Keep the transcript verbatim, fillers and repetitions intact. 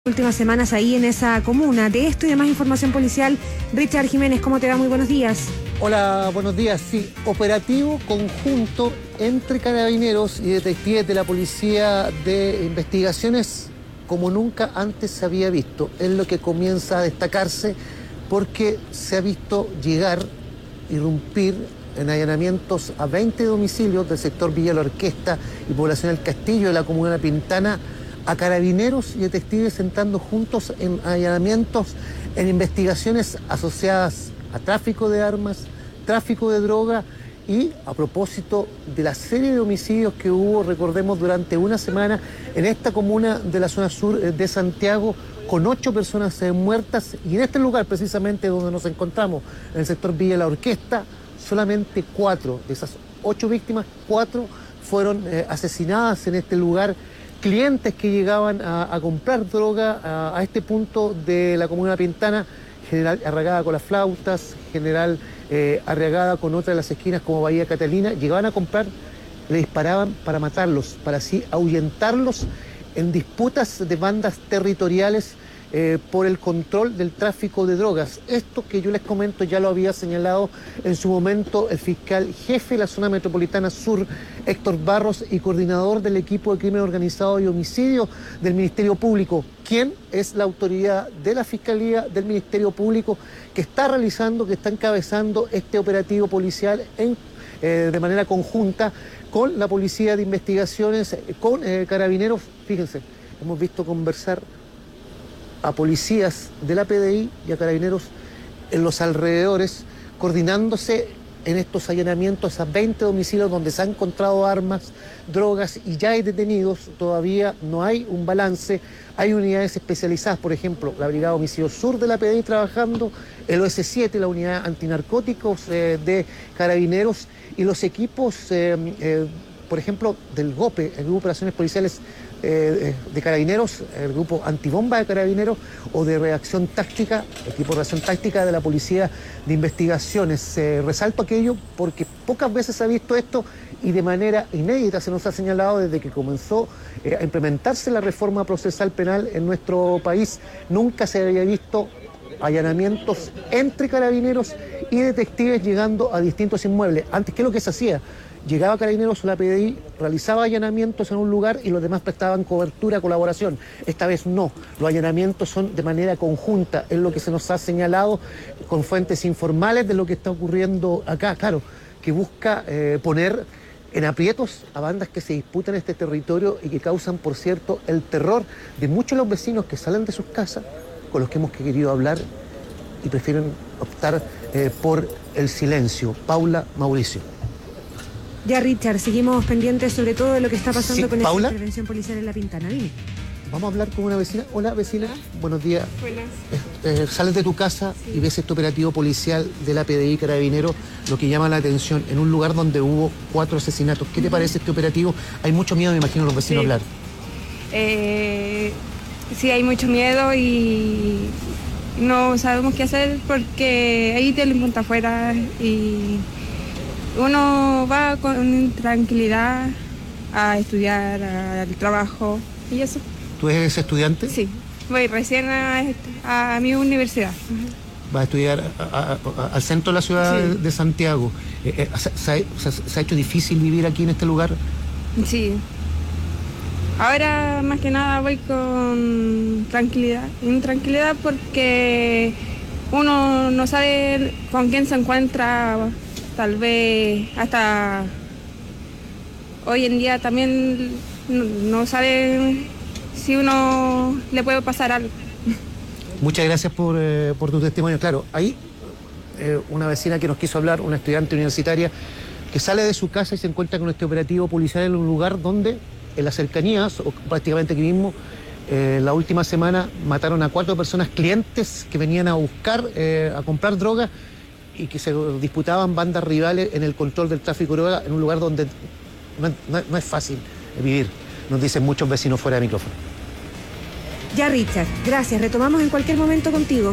Últimas semanas ahí en esa comuna. De esto y de más información policial, Richard Jiménez, ¿cómo te va? Muy buenos días. Hola, buenos días. Sí, operativo conjunto entre carabineros y detectives de la Policía de Investigaciones como nunca antes se había visto. Es lo que comienza a destacarse porque se ha visto llegar, irrumpir en allanamientos a veinte domicilios del sector Villa La Orquesta y Población El Castillo de la comuna de La Pintana, a carabineros y detectives entrando juntos en allanamientos en investigaciones asociadas a tráfico de armas, tráfico de droga y a propósito de la serie de homicidios que hubo, recordemos, durante una semana en esta comuna de la zona sur de Santiago, con ocho personas muertas, y en este lugar precisamente donde nos encontramos, en el sector Villa La Orquesta, solamente cuatro de esas ocho víctimas, cuatro fueron eh, asesinadas en este lugar. Clientes que llegaban a, a comprar droga a, a este punto de la comuna de La Pintana, General Arriagada con las flautas, General eh, Arriagada con otra de las esquinas como Bahía Catalina, llegaban a comprar, le disparaban para matarlos, para así ahuyentarlos en disputas de bandas territoriales eh, por el control del tráfico de drogas. Esto que yo les comento ya lo había señalado en su momento el fiscal jefe de la zona metropolitana sur, Héctor Barros, y coordinador del equipo de crimen organizado y homicidio del Ministerio Público, quien es la autoridad de la Fiscalía del Ministerio Público que está realizando, que está encabezando este operativo policial en, eh, de manera conjunta con la Policía de Investigaciones, con eh, carabineros. Fíjense, hemos visto conversar a policías de la P D I y a carabineros en los alrededores, coordinándose en estos allanamientos a veinte domicilios donde se han encontrado armas, drogas y ya hay detenidos. Todavía no hay un balance. Hay unidades especializadas, por ejemplo, la Brigada Homicidio Sur de la P D I trabajando, el O S siete, la Unidad Antinarcóticos eh, de Carabineros, y los equipos, eh, eh, por ejemplo, del GOPE, el Grupo de Operaciones Policiales eh, de Carabineros, el Grupo Antibomba de Carabineros, o de Reacción Táctica, equipo de Reacción Táctica de la Policía de Investigaciones. Eh, resalto aquello porque pocas veces se ha visto esto y de manera inédita se nos ha señalado desde que comenzó eh, a implementarse la reforma procesal penal en nuestro país. Nunca se había visto allanamientos entre carabineros y detectives llegando a distintos inmuebles. Antes, ¿qué es lo que se hacía? Llegaba Carabineros o la P D I, realizaba allanamientos en un lugar y los demás prestaban cobertura, colaboración. Esta vez no, los allanamientos son de manera conjunta, es lo que se nos ha señalado con fuentes informales de lo que está ocurriendo acá, claro, que busca eh, poner en aprietos a bandas que se disputan este territorio y que causan, por cierto, el terror de muchos de los vecinos que salen de sus casas, con los que hemos querido hablar y prefieren optar eh, por el silencio. Paula, Mauricio. Ya, Richard, seguimos pendientes sobre todo de lo que está pasando Sí, con Paula, esta intervención policial en La Pintana. Dime. Vamos a hablar con una vecina. Hola, vecina. Buenos días. Buenas. Eh, eh, sales de tu casa sí. y ves este operativo policial de la P D I Carabinero, lo que llama la atención, en un lugar donde hubo cuatro asesinatos. ¿Qué te uh-huh. parece este operativo? Hay mucho miedo, me imagino, los vecinos sí. hablar. Eh, sí, hay mucho miedo y no sabemos qué hacer porque hay delincuentes afuera y uno va con tranquilidad a estudiar, al trabajo y eso. ¿Tú eres estudiante? Sí, voy recién a, a mi universidad. Vas a estudiar a, a, a, al centro de la ciudad sí. de Santiago. Eh, eh, ¿se, se, ¿Se ha hecho difícil vivir aquí en este lugar? Sí. Ahora más que nada voy con tranquilidad, intranquilidad porque uno no sabe con quién se encuentra, tal vez hasta hoy en día también no, no sabe si uno le puede pasar algo. Muchas gracias por, eh, por tu testimonio. Claro, ahí eh, una vecina que nos quiso hablar, una estudiante universitaria, que sale de su casa y se encuentra con este operativo policial en un lugar donde, en las cercanías, o prácticamente aquí mismo, eh, la última semana mataron a cuatro personas, clientes que venían a buscar, eh, a comprar droga y que se disputaban bandas rivales en el control del tráfico de droga en un lugar donde no, no, no es fácil vivir, nos dicen muchos vecinos fuera de micrófono. Ya, Richard, gracias. Retomamos en cualquier momento contigo.